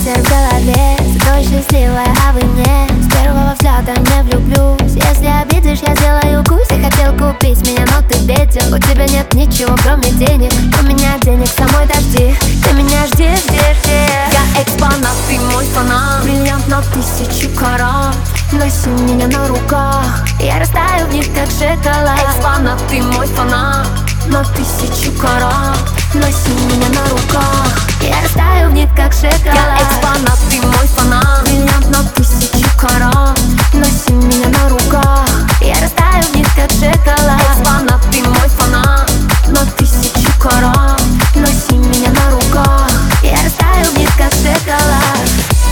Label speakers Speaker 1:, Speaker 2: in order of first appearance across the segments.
Speaker 1: ветер в голове, зато счастливая, а вы не. С первого взгляда не влюблюсь. Если обидишь, я сделаю кусь. Ты хотел купить меня, но ты беден. У тебя нет ничего, кроме денег. У меня денег самой дожди. Ты меня жди, жди, жди.
Speaker 2: Я экспонат, ты мой фанат.
Speaker 1: Бриллиант на 1000 карат. Носи меня на руках, я растаю в них, как шоколад.
Speaker 2: Экспонат, ты мой фанат.
Speaker 1: На 1000 карат. Носи меня на руках, я растаю в них, как шоколад.
Speaker 2: Я экспонат, ты мой фанат.
Speaker 1: Бриллиант на 1000 карат. Носи меня на руках, я растаю в них, как шоколад.
Speaker 2: Экспонат, ты мой фанат.
Speaker 1: На 1000 карат. Носи меня на руках, я растаю в них, как шоколад.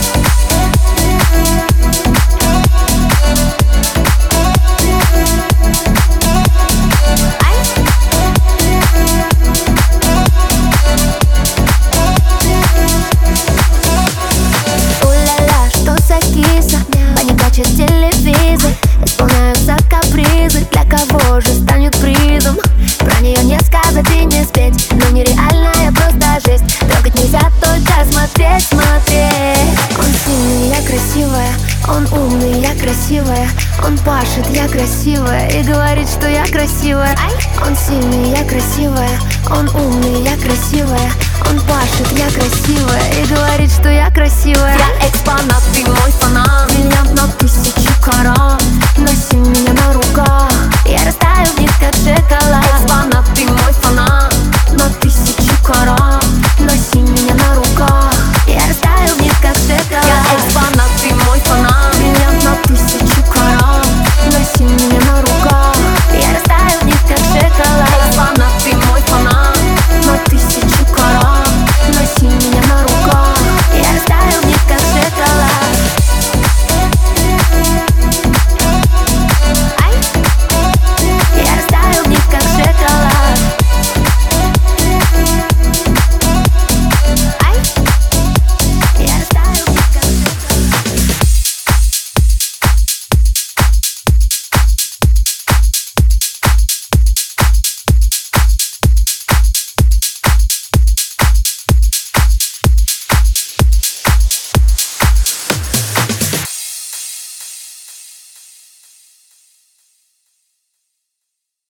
Speaker 1: Паникачит телевизор, исполняются капризы. Для кого же станет призом? Про нее не сказать и не спеть, но нереальная просто жесть. Трогать нельзя, только смотреть, смотреть. Он сильный, я красивая, он умный, я красивая. Он пашет, я красивая, и говорит, что я красивая. Он сильный, я красивая, он умный, я красивая. Он пашет, я красивая, и говорит, что я красивая.
Speaker 2: Я экспонат, ты мой фанат.
Speaker 1: Бриллиант на 1000 карат.